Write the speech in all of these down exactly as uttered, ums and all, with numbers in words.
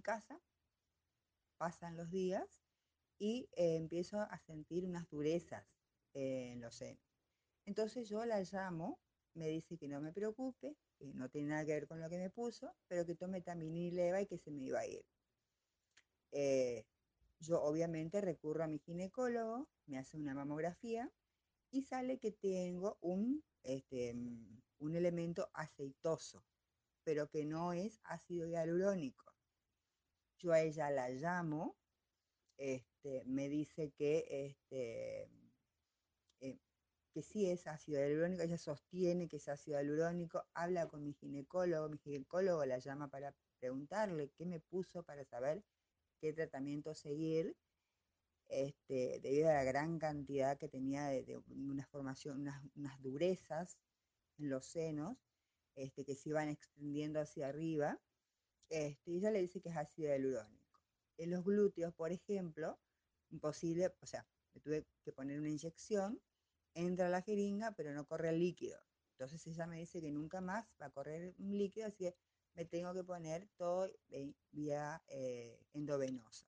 casa, pasan los días y eh, empiezo a sentir unas durezas eh, en los senos. Entonces yo la llamo, me dice que no me preocupe, que no tiene nada que ver con lo que me puso, pero que tome Taminileva y que se me iba a ir. Eh, yo obviamente recurro a mi ginecólogo, me hace una mamografía y sale que tengo un, este, un elemento aceitoso, pero que no es ácido hialurónico. Yo a ella la llamo, este, me dice que, este, eh, que sí es ácido hialurónico, ella sostiene que es ácido hialurónico, habla con mi ginecólogo, mi ginecólogo la llama para preguntarle qué me puso para saber qué tratamiento seguir, este, debido a la gran cantidad que tenía de, de una formación, unas, unas durezas en los senos, este, que se iban extendiendo hacia arriba, este, y ella le dice que es ácido hialurónico. En los glúteos, por ejemplo, imposible, o sea, me tuve que poner una inyección, entra la jeringa, pero no corre el líquido. Entonces ella me dice que nunca más va a correr un líquido, así que me tengo que poner todo vía eh, endovenosa.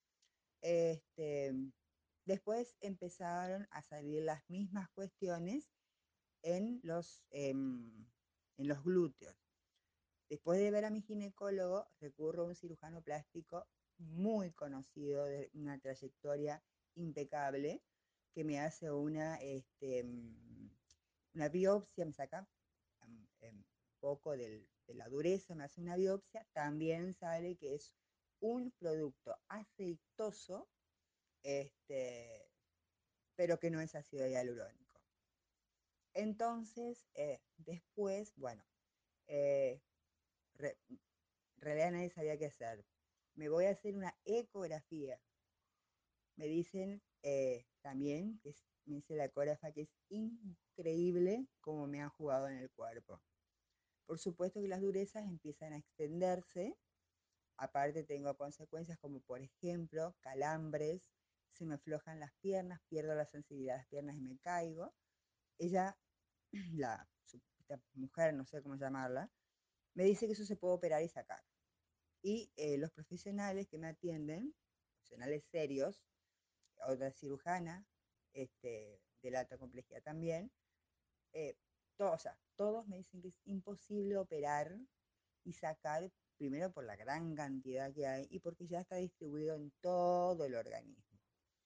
Este, después empezaron a salir las mismas cuestiones en los, eh, en los glúteos. Después de ver a mi ginecólogo, recurro a un cirujano plástico muy conocido, de una trayectoria impecable, que me hace una, este, una biopsia, me saca un um, poco del, de la dureza, me hace una biopsia, también sale que es un producto aceitoso, este, pero que no es ácido hialurónico. Entonces, eh, después, bueno, eh, re, en realidad nadie sabía qué hacer. Me voy a hacer una ecografía. Me dicen eh, también, que es, me dice la ecógrafa, que es increíble cómo me han jugado en el cuerpo. Por supuesto que las durezas empiezan a extenderse. Aparte tengo consecuencias como, por ejemplo, calambres, se me aflojan las piernas, pierdo la sensibilidad de las piernas y me caigo. Ella, la esta mujer, no sé cómo llamarla, me dice que eso se puede operar y sacar. Y eh, los profesionales que me atienden, profesionales serios, otra cirujana, este, de la alta complejidad también, eh, to, o sea, todos me dicen que es imposible operar y sacar, primero por la gran cantidad que hay y porque ya está distribuido en todo el organismo.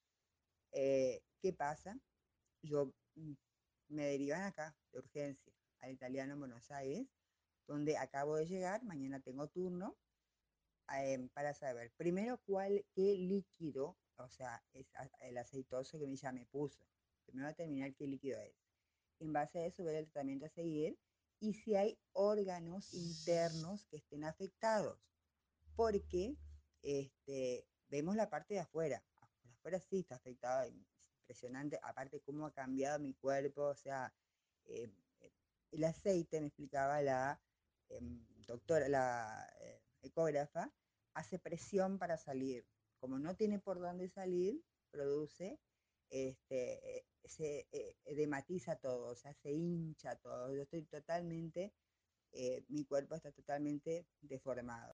Eh, ¿Qué pasa? Yo mm, me derivan acá de urgencia al Italiano en Buenos Aires, donde acabo de llegar, mañana tengo turno, eh, para saber primero cuál, qué líquido, o sea, es el aceitoso que ella me puso. Primero a determinar qué líquido es. En base a eso ver el tratamiento a seguir y si hay órganos internos que estén afectados. Porque este, vemos la parte de afuera. Por afuera sí está afectada, es impresionante. Aparte cómo ha cambiado mi cuerpo, o sea, eh, el aceite, me explicaba la eh, doctora, la eh, ecógrafa, hace presión para salir. Como no tiene por dónde salir, produce, este, se eh, edematiza todo, o sea, se hincha todo. Yo estoy totalmente, eh, mi cuerpo está totalmente deformado.